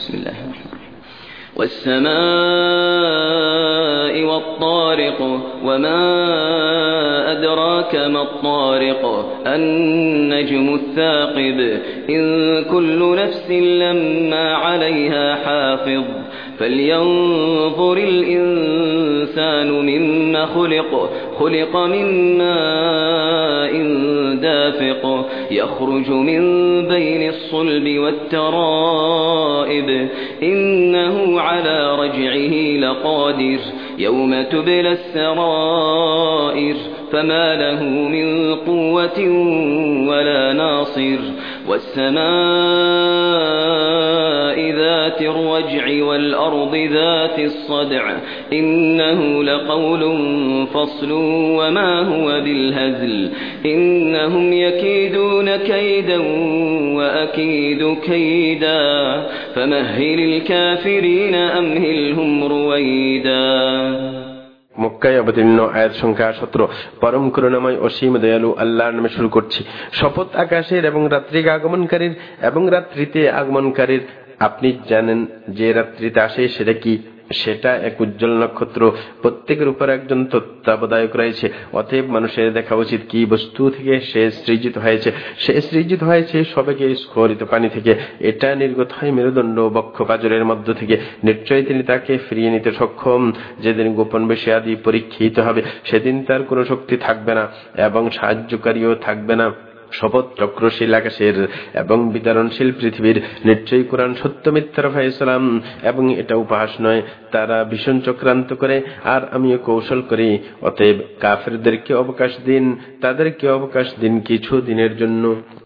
بسم الله الرحمن الرحيم والسماء والطارق وما أدراك ما الطارق النجم الثاقب إن كل نفس لما عليها حافظ فلينظر الإنسان مما خلق من ماء دافق يخرج من بين الصلب والترائب إنه على رجعه لقادر يوم تبلى السرائر فما له من قوة ولا ناصر والسماء ذات الرجع والأرض ذات الصدع إنه لقول فصل وما هو بالهزل إنهم يكيدون كيدا وأكيد كيدا فمهل الكافرين أمهلهم رويدا মক্কায় অবতীর্ণ আয়াত সংখ্যা 17। পরম করুণাময় অসীম দয়ালু আল্লাহর নামে শুরু করছি। শপথ আকাশের এবং রাত্রিকে আগমনকারীর এবং রাত্রিতে আগমনকারীর। আপনি জানেন যে রাত্রিতে আসে সেটা কি? সেটা এক উজ্জ্বল নক্ষত্র। প্রত্যেকের উপর একজন তত্ত্বাবধায়ক রয়েছে। অতএব মানুষের দেখা উচিত কি বস্তু থেকে সে সৃজিত হয়েছে। সে সৃজিত হয়েছে সবেগে স্খলিত পানি থেকে। এটা নির্গত হয় মেরুদণ্ড বক্ষপাজরের মধ্য থেকে। নিশ্চয়ই তিনি তাকে ফিরিয়ে নিতে সক্ষম। যেদিন গোপন বিষয় আদি পরীক্ষিত হবে সেদিন তার কোনো শক্তি থাকবে না এবং সাহায্যকারীও থাকবে না। শপথ চক্রশীল আকাশের এবং বিতরণশীল পৃথিবীর। নিশ্চয়ই কোরআন সত্য মিথ্যার ফায়সালাম এবং এটা উপহাস নয়। তারা ভীষণ চক্রান্ত করে আর আমিও কৌশল করি। অতএব কাফেরদেরকে অবকাশ দিন, তাদেরকে অবকাশ দিন কিছু দিনের জন্য।